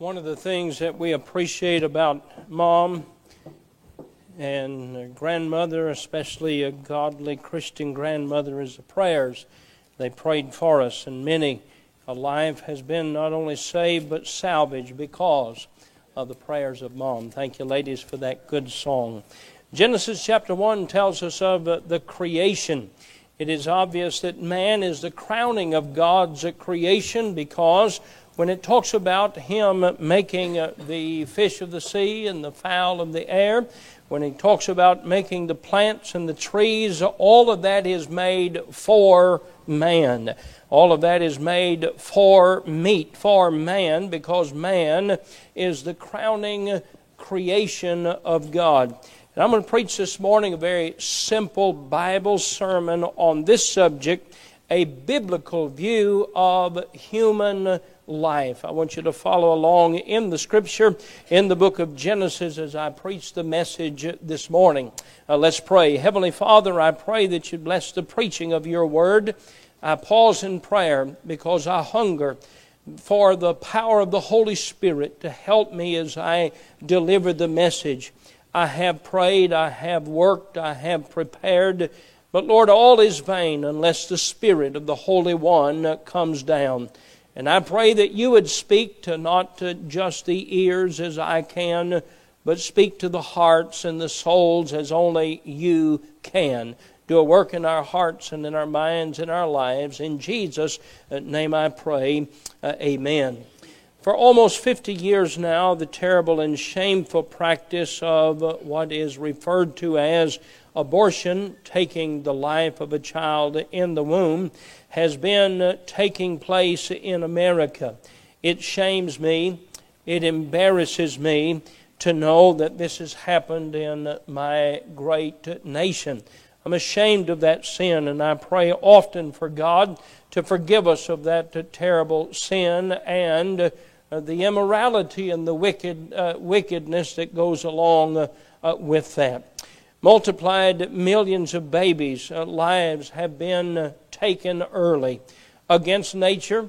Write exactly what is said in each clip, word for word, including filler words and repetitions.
One of the things that we appreciate about Mom and grandmother, especially a godly Christian grandmother, is the prayers they prayed for us. And many a life has been not only saved but salvaged because of the prayers of Mom. Thank you, ladies, for that good song. Genesis chapter one tells us of the creation. It is obvious that man is the crowning of God's creation, because when it talks about Him making the fish of the sea and the fowl of the air, when He talks about making the plants and the trees, all of that is made for man. All of that is made for meat, for man, because man is the crowning creation of God. And I'm going to preach this morning a very simple Bible sermon on this subject, a biblical view of human life. I want you to follow along in the Scripture, in the book of Genesis, as I preach the message this morning. Uh, let's pray. Heavenly Father, I pray that you bless the preaching of your word. I pause in prayer because I hunger for the power of the Holy Spirit to help me as I deliver the message. I have prayed, I have worked, I have prepared, but Lord, all is vain unless the Spirit of the Holy One comes down. And I pray that you would speak to not to just the ears as I can, but speak to the hearts and the souls as only you can. Do a work in our hearts and in our minds and our lives. In Jesus' name I pray, uh, amen. For almost fifty years now, the terrible and shameful practice of what is referred to as abortion, taking the life of a child in the womb, has been taking place in America. It shames me, it embarrasses me to know that this has happened in my great nation. I'm ashamed of that sin, and I pray often for God to forgive us of that terrible sin and the immorality and the wicked uh, wickedness that goes along uh, uh, with that. Multiplied millions of babies' uh, lives have been uh, taken early against nature,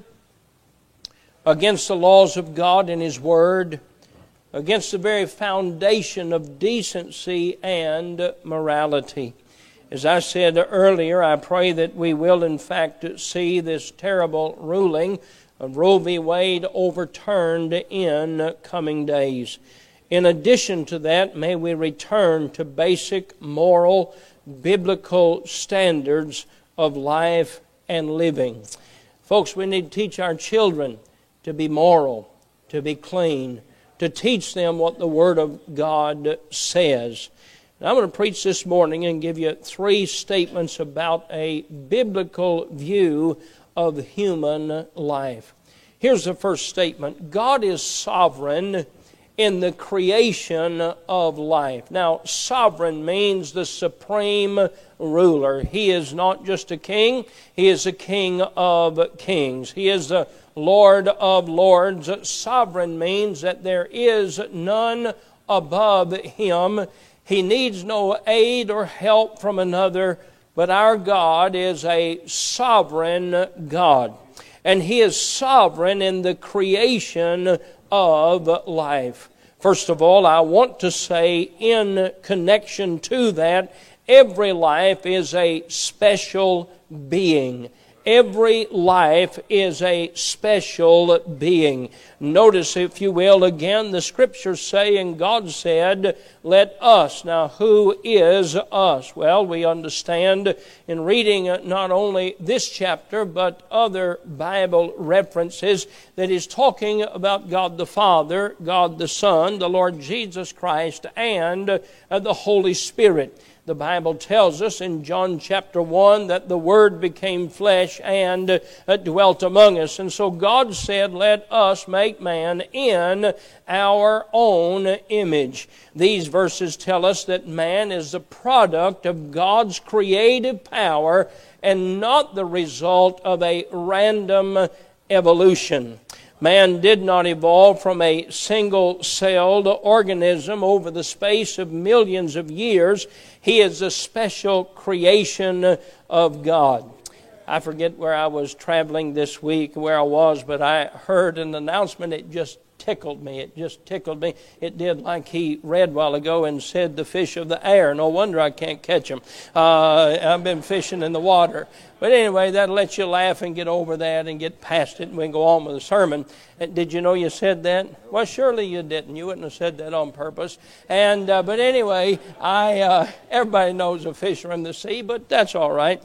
against the laws of God and His Word, against the very foundation of decency and morality. As I said earlier, I pray that we will in fact see this terrible ruling of Roe v. Wade overturned in coming days. In addition to that, may we return to basic moral, biblical standards of life and living. Folks, we need to teach our children to be moral, to be clean, to teach them what the Word of God says. And I'm going to preach this morning and give you three statements about a biblical view of human life. Here's the first statement. God is sovereign in the creation of life. Now, sovereign means the supreme ruler. He is not just a king, He is a king of kings. He is the Lord of lords. Sovereign means that there is none above Him. He needs no aid or help from another, but our God is a sovereign God. And He is sovereign in the creation of life. First of all, I want to say in connection to that, every life is a special being. Every life is a special being. Notice, if you will, again, the Scriptures say, and God said, let us. Now, who is us? Well, we understand in reading not only this chapter, but other Bible references, that is talking about God the Father, God the Son, the Lord Jesus Christ, and the Holy Spirit. The Bible tells us in John chapter one that the Word became flesh and uh, dwelt among us. And so God said, let us make man in our own image. These verses tell us that man is the product of God's creative power and not the result of a random evolution. Man did not evolve from a single-celled organism over the space of millions of years. He is a special creation of God. I forget where I was traveling this week, where I was, but I heard an announcement. It just tickled me. It just tickled me. It did like he read a while ago and said the fish of the air. No wonder I can't catch them. Uh, I've been fishing in the water. But anyway, that'll let you laugh and get over that and get past it, and we can go on with the sermon. And did you know you said that? Well, surely you didn't. You wouldn't have said that on purpose. And uh, but anyway, I uh, everybody knows a fish are in the sea, but that's all right.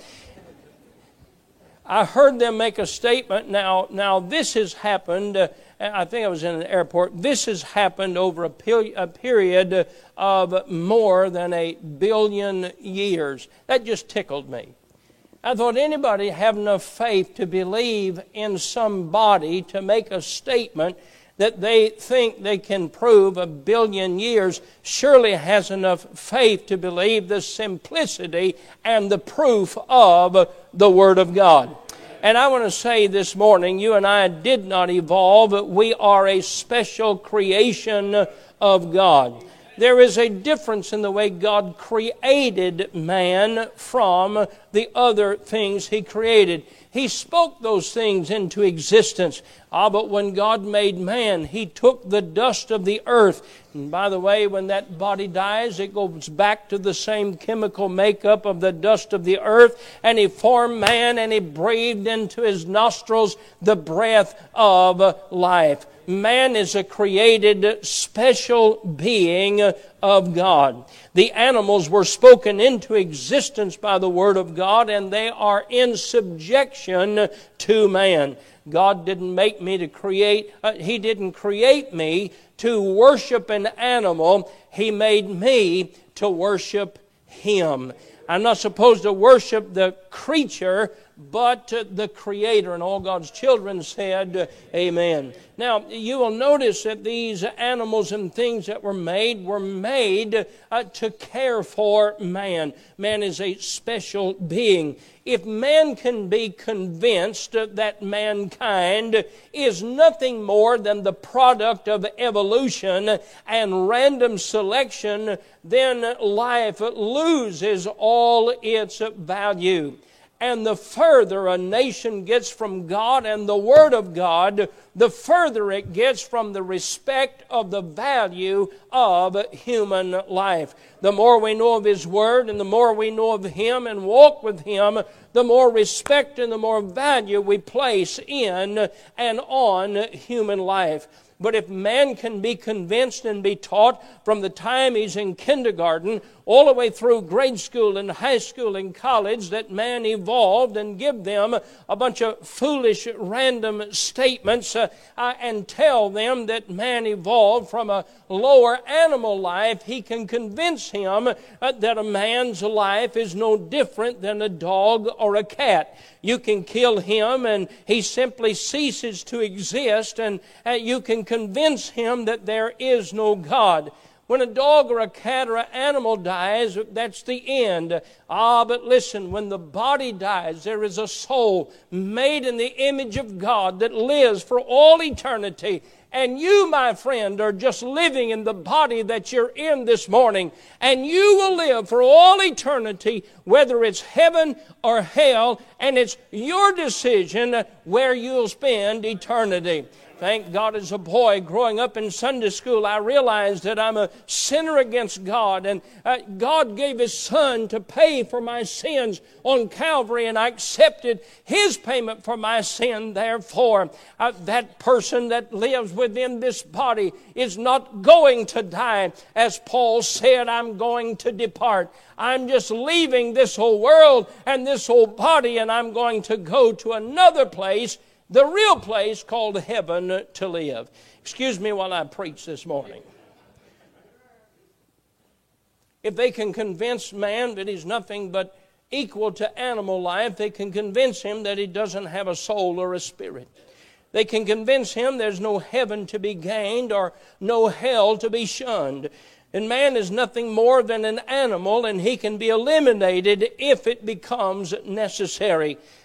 I heard them make a statement. Now, now this has happened. Uh, I think I was in an airport. This has happened over a, pil- a period of more than a billion years. That just tickled me. I thought, anybody have enough faith to believe in somebody to make a statement that they think they can prove a billion years surely has enough faith to believe the simplicity and the proof of the Word of God. And I want to say this morning, you and I did not evolve. We are a special creation of God. There is a difference in the way God created man from the other things He created. He spoke those things into existence. Ah, but when God made man, He took the dust of the earth. And by the way, when that body dies, it goes back to the same chemical makeup of the dust of the earth. And He formed man and He breathed into his nostrils the breath of life. Man is a created special being of God. The animals were spoken into existence by the Word of God, and they are in subjection to man. God didn't make me to create, uh, He didn't create me to worship an animal. He made me to worship Him. I'm not supposed to worship the creature, but uh, the Creator. And all God's children said, uh, Amen. Now, you will notice that these animals and things that were made were made uh, to care for man. Man is a special being. If man can be convinced that mankind is nothing more than the product of evolution and random selection, then life loses all its value. And the further a nation gets from God and the Word of God, the further it gets from the respect of the value of human life. The more we know of His Word and the more we know of Him and walk with Him, the more respect and the more value we place in and on human life. But if man can be convinced and be taught from the time he's in kindergarten all the way through grade school and high school and college that man evolved, and give them a bunch of foolish random statements uh, uh, and tell them that man evolved from a lower animal life, he can convince him uh, that a man's life is no different than a dog or a cat. You can kill him and he simply ceases to exist, and uh, you can convince him that there is no God. When a dog or a cat or an animal dies, that's the end. Ah, but listen, when the body dies, there is a soul made in the image of God that lives for all eternity. And you, my friend, are just living in the body that you're in this morning. And you will live for all eternity, whether it's heaven or hell. And it's your decision where you'll spend eternity. Thank God, as a boy growing up in Sunday school, I realized that I'm a sinner against God. And uh, God gave His Son to pay for my sins on Calvary, and I accepted His payment for my sin. Therefore, uh, that person that lives within this body is not going to die. As Paul said, I'm going to depart. I'm just leaving this whole world and this whole body, and I'm going to go to another place, the real place called heaven, to live. Excuse me while I preach this morning. If they can convince man that he's nothing but equal to animal life, they can convince him that he doesn't have a soul or a spirit. They can convince him there's no heaven to be gained or no hell to be shunned. And man is nothing more than an animal, and he can be eliminated if it becomes necessary.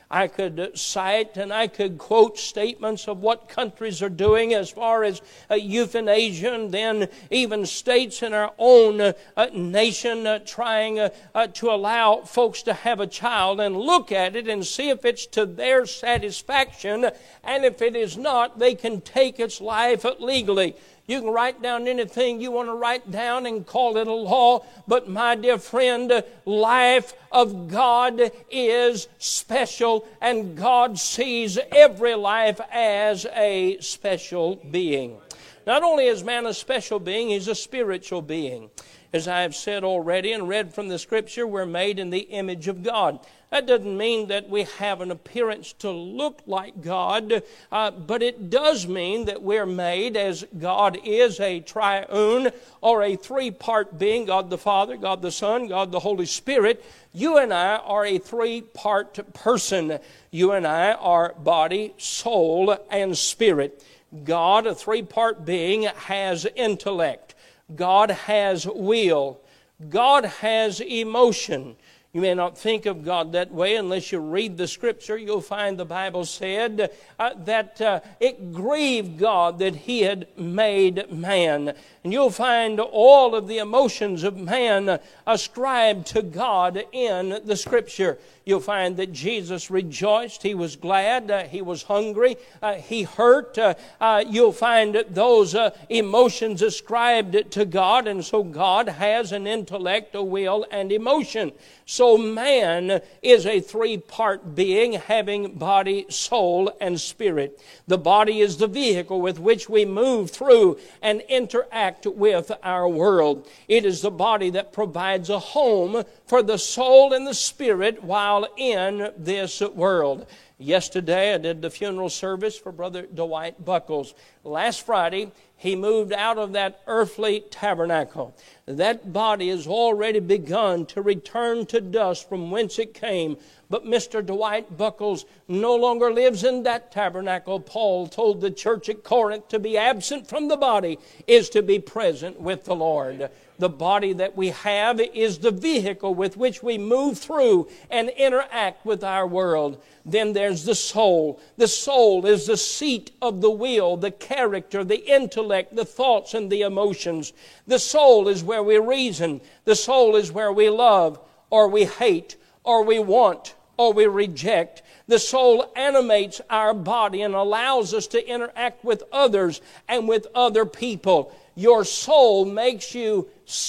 I could cite and I could quote statements of what countries are doing as far as uh, euthanasia, and then even states in our own uh, uh, nation uh, trying uh, uh, to allow folks to have a child, and look at it and see if it's to their satisfaction, and if it is not, they can take its life legally. You can write down anything you want to write down and call it a law. But my dear friend, life of God is special, and God sees every life as a special being. Not only is man a special being, he's a spiritual being. As I have said already and read from the Scripture, we're made in the image of God. That doesn't mean that we have an appearance to look like God, uh, but it does mean that we're made as God is a triune or a three-part being, God the Father, God the Son, God the Holy Spirit. You and I are a three-part person. You and I are body, soul, and spirit. God, a three-part being, has intellect. God has will. God has emotion. You may not think of God that way unless you read the Scripture. You'll find the Bible said uh, that uh, it grieved God that He had made man. And you'll find all of the emotions of man ascribed to God in the Scripture. You'll find that Jesus rejoiced. He was glad. Uh, he was hungry. Uh, he hurt. Uh, uh, you'll find those uh, emotions ascribed to God. And so God has an intellect, a will, and emotion. So man is a three-part being having body, soul, and spirit. The body is the vehicle with which we move through and interact with our world. It is the body that provides a home for the soul and the spirit while in this world. Yesterday I did the funeral service for Brother Dwight Buckles. Last Friday he moved out of that earthly tabernacle. That body has already begun to return to dust from whence it came. But Mister Dwight Buckles no longer lives in that tabernacle. Paul told the church at Corinth to be absent from the body is to be present with the Lord. The body that we have is the vehicle with which we move through and interact with our world. Then there's the soul. The soul is the seat of the will, the character, the intellect, the thoughts, and the emotions. The soul is where we reason. The soul is where we love, or we hate, or we want, or we reject. The soul animates our body and allows us to interact with others and with other people. Your soul makes you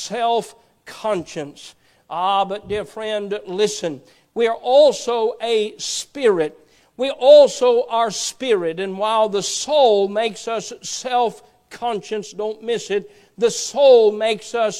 self-conscious. Ah, but dear friend, listen. We are also a spirit. We also are spirit. And while the soul makes us self-conscious, don't miss it, the soul makes us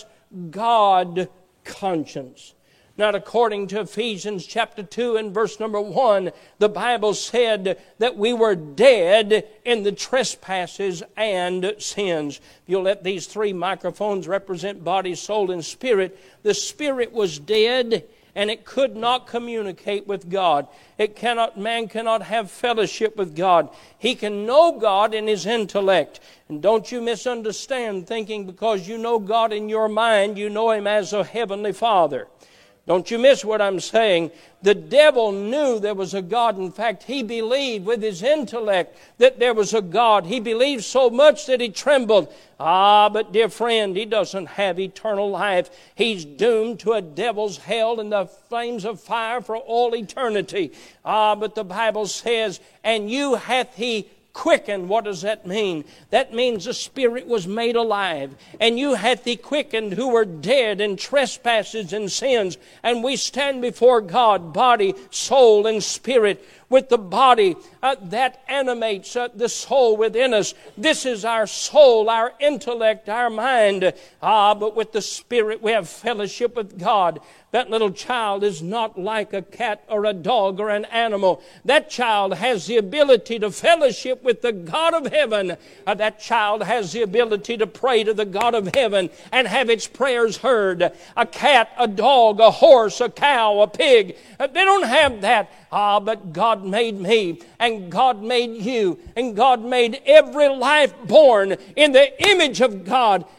God-conscious. Not according to Ephesians chapter two and verse number one, the Bible said that we were dead in the trespasses and sins. You'll let these three microphones represent body, soul, and spirit. The spirit was dead, and it could not communicate with God. It cannot, man cannot have fellowship with God. He can know God in his intellect. And don't you misunderstand thinking because you know God in your mind, you know Him as a heavenly Father. Don't you miss what I'm saying. The devil knew there was a God. In fact, he believed with his intellect that there was a God. He believed so much that he trembled. Ah, but dear friend, he doesn't have eternal life. He's doomed to a devil's hell and the flames of fire for all eternity. Ah, but the Bible says, and you hath he quickened. What does that mean? That means the Spirit was made alive. And you hath he quickened who were dead in trespasses and sins. And we stand before God, body, soul, and spirit. With the body uh, that animates uh, the soul within us. This is our soul, our intellect, our mind. Ah, but with the Spirit we have fellowship with God. That little child is not like a cat or a dog or an animal. That child has the ability to fellowship with the God of heaven. Uh, that child has the ability to pray to the God of heaven and have its prayers heard. A cat, a dog, a horse, a cow, a pig. Uh, they don't have that. Ah, but God made me, and God made you, and God made every life born in the image of God.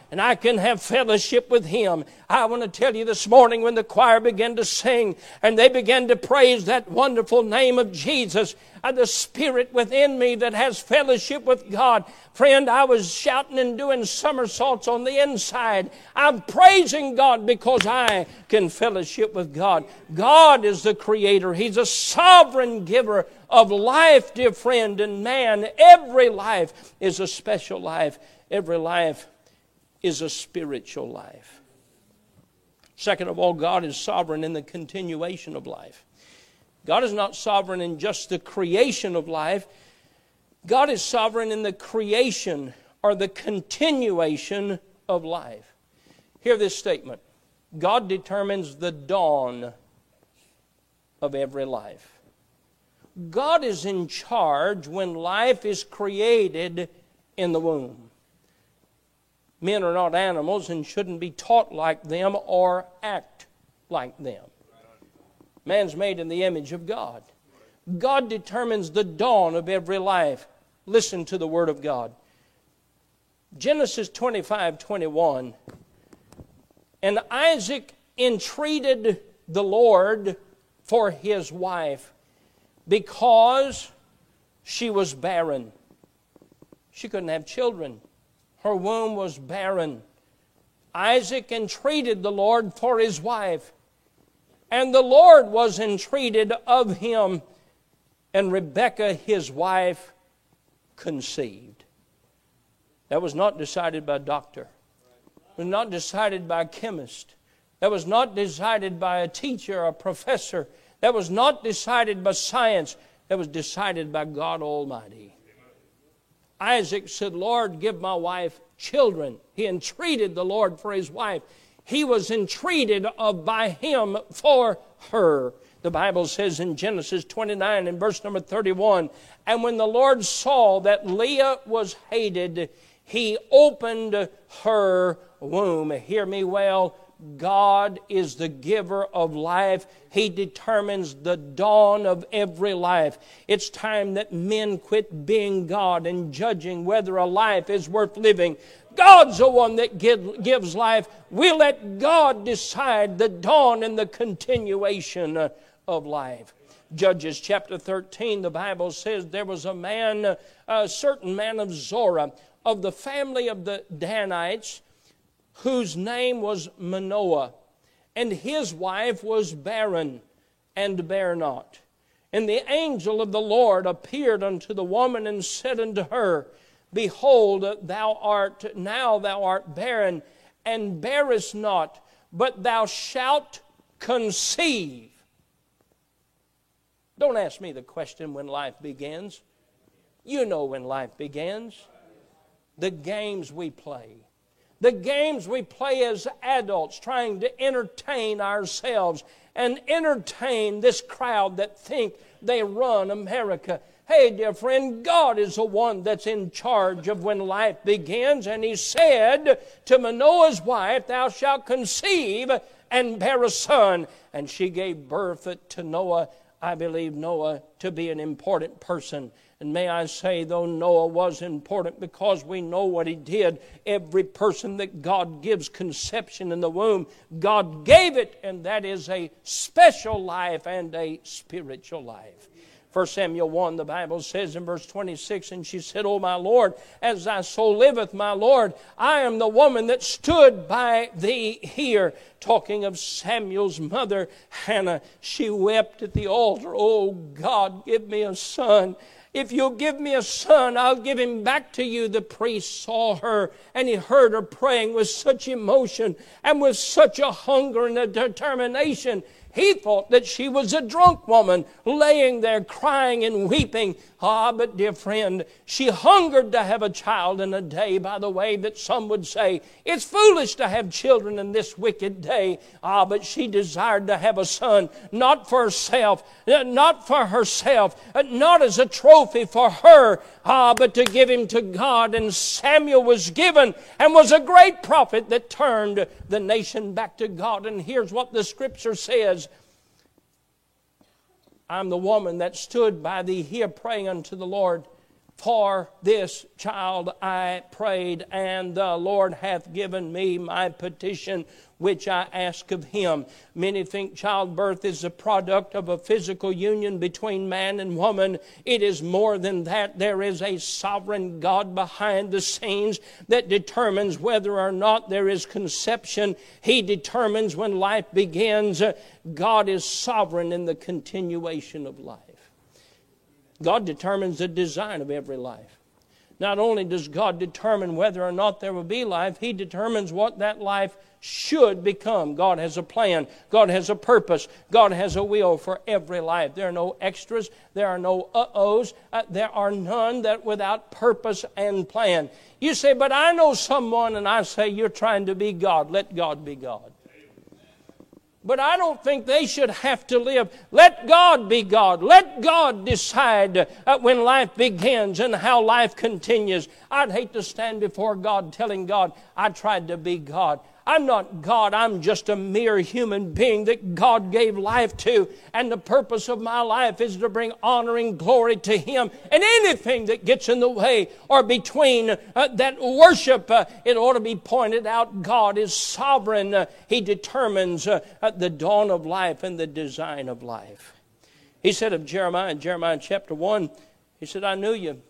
and I can have fellowship with Him. I want to tell you this morning, when the choir began to sing and they began to praise that wonderful name of Jesus, and the Spirit within me that has fellowship with God, friend, I was shouting and doing somersaults on the inside. I'm praising God because I can fellowship with God. God is the Creator. He's a sovereign giver of life, dear friend. And man, every life is a special life. Every life is a spiritual life. Second of all, God is sovereign in the continuation of life. God is not sovereign in just the creation of life. God is sovereign in the creation or the continuation of life. Hear this statement. God determines the dawn of every life. God is in charge when life is created in the womb. Men are not animals and shouldn't be taught like them or act like them. Man's made in the image of God. God determines the dawn of every life. Listen to the Word of God. Genesis twenty-five twenty-one. And Isaac entreated the Lord for his wife because she was barren. She couldn't have children. Her womb was barren. Isaac entreated the Lord for his wife. And the Lord was entreated of him, and Rebekah, his wife, conceived. That was not decided by a doctor. It was not decided by a chemist. That was not decided by a teacher or a professor. That was not decided by science. That was decided by God Almighty. Isaac said, Lord, give my wife children. He entreated the Lord for his wife. He was entreated of by him for her. The Bible says in Genesis twenty-nine and verse number thirty-one, and when the Lord saw that Leah was hated, He opened her womb. Hear me well. God is the giver of life. He determines the dawn of every life. It's time that men quit being God and judging whether a life is worth living. God's the one that give, gives life. We let God decide the dawn and the continuation of life. Judges chapter thirteen, the Bible says there was a man, a certain man of Zorah, of the family of the Danites, whose name was Manoah, and his wife was barren and bare not. And the angel of the Lord appeared unto the woman and said unto her, Behold, thou art now thou art barren, and bearest not, but thou shalt conceive. Don't ask me the question when life begins. You know when life begins. The games we play. The games we play as adults, trying to entertain ourselves and entertain this crowd that think they run America. Hey, dear friend, God is the one that's in charge of when life begins. And He said to Manoah's wife, Thou shalt conceive and bear a son. And she gave birth to Noah. I believe Noah to be an important person. And may I say, though Noah was important because we know what he did, every person that God gives conception in the womb, God gave it, and that is a special life and a spiritual life. First Samuel one, the Bible says in verse twenty-six, And she said, O my Lord, as thy soul liveth, my Lord, I am the woman that stood by thee here. Talking of Samuel's mother, Hannah, she wept at the altar, Oh God, give me a son. If you'll give me a son, I'll give him back to you. The priest saw her, and he heard her praying with such emotion and with such a hunger and a determination. He thought that she was a drunk woman laying there crying and weeping. Ah, but dear friend, she hungered to have a child in a day, by the way, that some would say, it's foolish to have children in this wicked day. Ah, but she desired to have a son, not for herself, not for herself, not as a trophy for her, ah, but to give him to God. And Samuel was given and was a great prophet that turned the nation back to God. And here's what the Scripture says. I'm the woman that stood by thee here praying unto the Lord. For this child I prayed, and the Lord hath given me my petition which I ask of him. Many think childbirth is the product of a physical union between man and woman. It is more than that. There is a sovereign God behind the scenes that determines whether or not there is conception. He determines when life begins. God is sovereign in the continuation of life. God determines the design of every life. Not only does God determine whether or not there will be life, He determines what that life should become. God has a plan. God has a purpose. God has a will for every life. There are no extras. There are no uh-ohs. Uh, there are none that without purpose and plan. You say, but I know someone, and I say, you're trying to be God. Let God be God. But I don't think they should have to live. Let God be God. Let God decide uh, when life begins and how life continues. I'd hate to stand before God telling God, I tried to be God. I'm not God. I'm just a mere human being that God gave life to. And the purpose of my life is to bring honor and glory to Him. And anything that gets in the way or between uh, that worship, uh, it ought to be pointed out. God is sovereign. Uh, he determines uh, at the dawn of life and the design of life. He said of Jeremiah, in Jeremiah chapter one, He said, I knew you.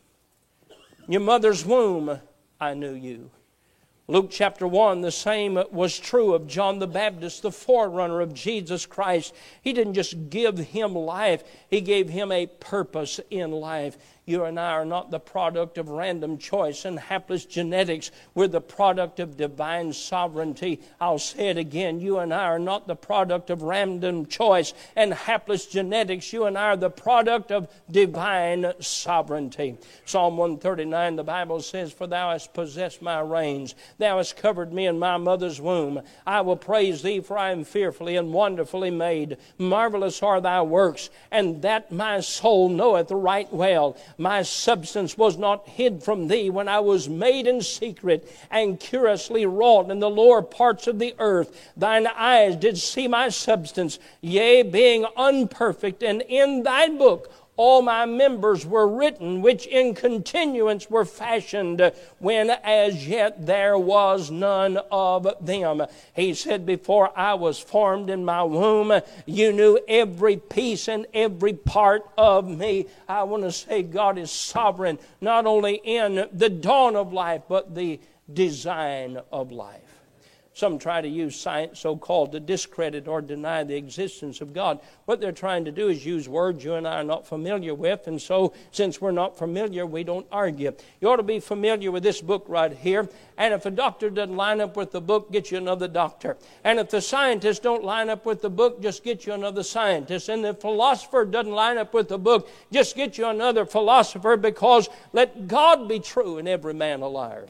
In your mother's womb, I knew you. Luke chapter one, the same was true of John the Baptist, the forerunner of Jesus Christ. He didn't just give him life, He gave him a purpose in life. You and I are not the product of random choice and hapless genetics. We're the product of divine sovereignty. I'll say it again. You and I are not the product of random choice and hapless genetics. You and I are the product of divine sovereignty. Psalm one thirty-nine, the Bible says, For thou hast possessed my reins. Thou hast covered me in my mother's womb. I will praise thee, for I am fearfully and wonderfully made. Marvelous are thy works, and that my soul knoweth right well. My substance was not hid from thee when I was made in secret and curiously wrought in the lower parts of the earth. Thine eyes did see my substance, yea, being unperfect, and in thy book all my members were written, which in continuance were fashioned, when as yet there was none of them. He said, before I was formed in my womb, you knew every piece and every part of me. I want to say God is sovereign, not only in the dawn of life, but the design of life. Some try to use science, so-called, to discredit or deny the existence of God. What they're trying to do is use words you and I are not familiar with, and so since we're not familiar, we don't argue. You ought to be familiar with this book right here, and if a doctor doesn't line up with the book, get you another doctor. And if the scientists don't line up with the book, just get you another scientist. And if the philosopher doesn't line up with the book, just get you another philosopher, because let God be true and every man a liar.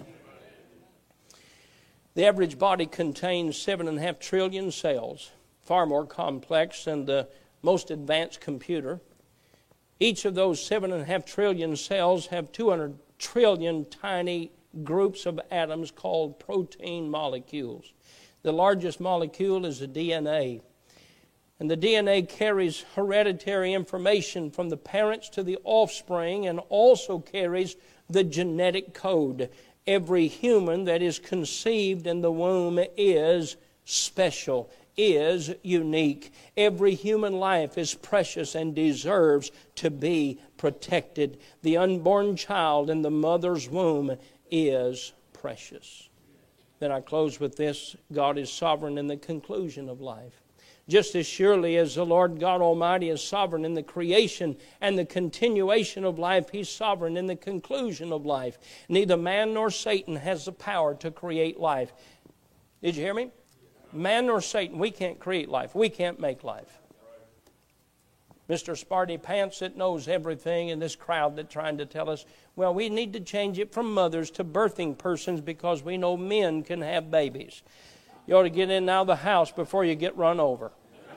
The average body contains seven and a half trillion cells, far more complex than the most advanced computer. Each of those seven and a half trillion cells have two hundred trillion tiny groups of atoms called protein molecules. The largest molecule is the D N A. And the D N A carries hereditary information from the parents to the offspring and also carries the genetic code. Every human that is conceived in the womb is special, is unique. Every human life is precious and deserves to be protected. The unborn child in the mother's womb is precious. Then I close with this. God is sovereign in the conclusion of life. Just as surely as the Lord God Almighty is sovereign in the creation and the continuation of life, He's sovereign in the conclusion of life. Neither man nor Satan has the power to create life. Did you hear me? Man nor Satan, we can't create life. We can't make life. Mister Sparty Pants that knows everything in this crowd that's trying to tell us, well, we need to change it from mothers to birthing persons because we know men can have babies. You ought to get in and out of the house before you get run over.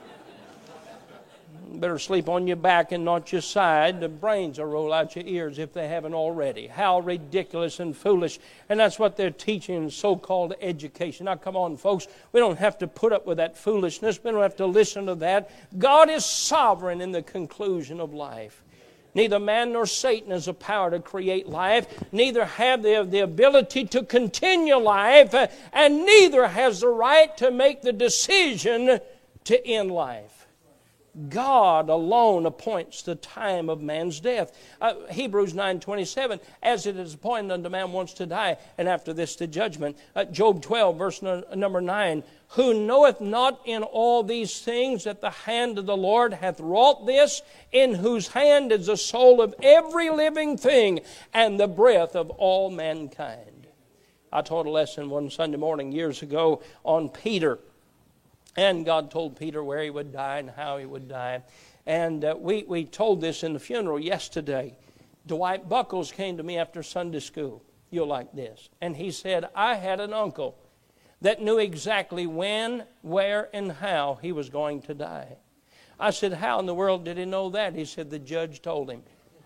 You better sleep on your back and not your side. The brains will roll out your ears if they haven't already. How ridiculous and foolish. And that's what they're teaching in so-called education. Now, come on, folks. We don't have to put up with that foolishness. We don't have to listen to that. God is sovereign in the conclusion of life. Neither man nor Satan has the power to create life. Neither have they the ability to continue life. And neither has the right to make the decision to end life. God alone appoints the time of man's death. Uh, Hebrews nine twenty-seven, as it is appointed unto man once to die, and after this the judgment. Uh, Job twelve, verse no, number nine, who knoweth not in all these things that the hand of the Lord hath wrought this, in whose hand is the soul of every living thing, and the breath of all mankind. I taught a lesson one Sunday morning years ago on Peter. And God told Peter where he would die and how he would die. And uh, we, we told this in the funeral yesterday. Dwight Buckles came to me after Sunday school. You'll like this. And he said, I had an uncle that knew exactly when, where, and how he was going to die. I said, how in the world did he know that? He said, the judge told him.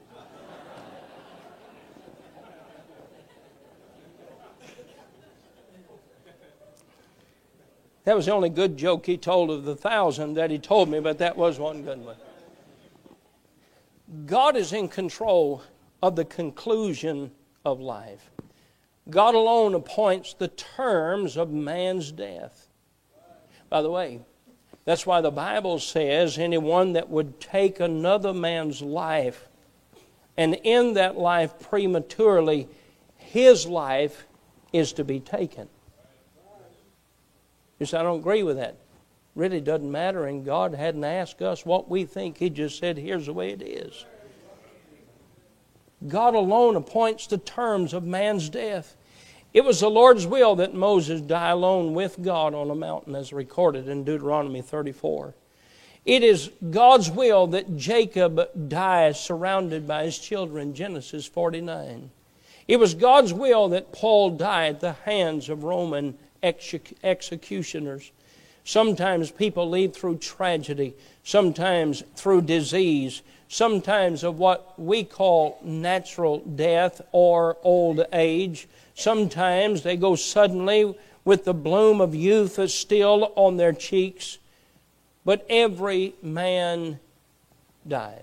That was the only good joke he told of the thousand that he told me, but that was one good one. God is in control of the conclusion of life. God alone appoints the terms of man's death. By the way, that's why the Bible says anyone that would take another man's life and end that life prematurely, his life is to be taken. You say, I don't agree with that. Really doesn't matter, and God hadn't asked us what we think. He just said, here's the way it is. God alone appoints the terms of man's death. It was the Lord's will that Moses die alone with God on a mountain, as recorded in Deuteronomy thirty-four. It is God's will that Jacob die surrounded by his children, Genesis forty-nine. It was God's will that Paul die at the hands of Roman executioners. Sometimes people leave through tragedy, sometimes through disease, sometimes of what we call natural death or old age. Sometimes they go suddenly with the bloom of youth is still on their cheeks. But every man dies.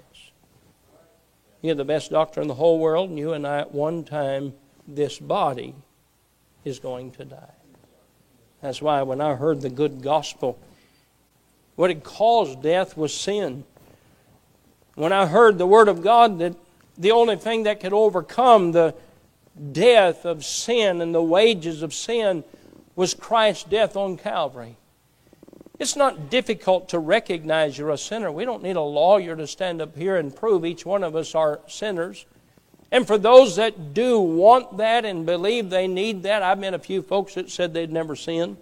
You're the best doctor in the whole world, and you and I at one time, this body is going to die. That's why when I heard the good gospel, what had caused death was sin. When I heard the word of God that the only thing that could overcome the death of sin and the wages of sin was Christ's death on Calvary. It's not difficult to recognize you're a sinner. We don't need a lawyer to stand up here and prove each one of us are sinners. And for those that do want that and believe they need that, I've met a few folks that said they'd never sinned.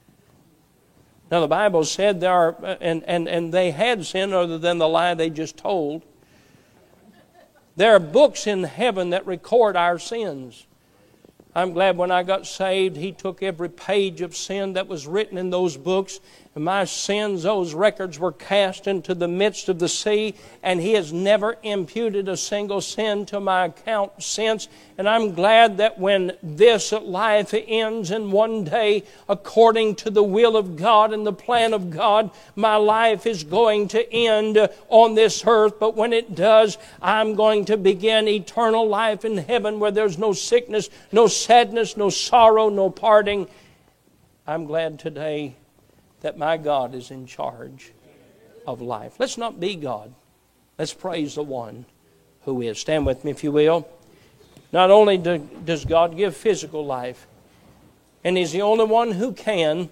Now the Bible said there are, and, and, and they had sinned other than the lie they just told. There are books in heaven that record our sins. I'm glad when I got saved, He took every page of sin that was written in those books. And my sins, those records were cast into the midst of the sea. And He has never imputed a single sin to my account since. And I'm glad that when this life ends and one day, according to the will of God and the plan of God, my life is going to end on this earth. But when it does, I'm going to begin eternal life in heaven where there's no sickness, no sadness, no sorrow, no parting. I'm glad today that my God is in charge of life. Let's not be God. Let's praise the one who is. Stand with me if you will. Not only do, does God give physical life, and He's the only one who can,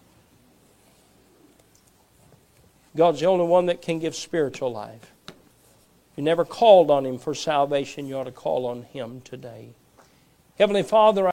God's the only one that can give spiritual life. If you never called on Him for salvation, you ought to call on Him today. Heavenly Father,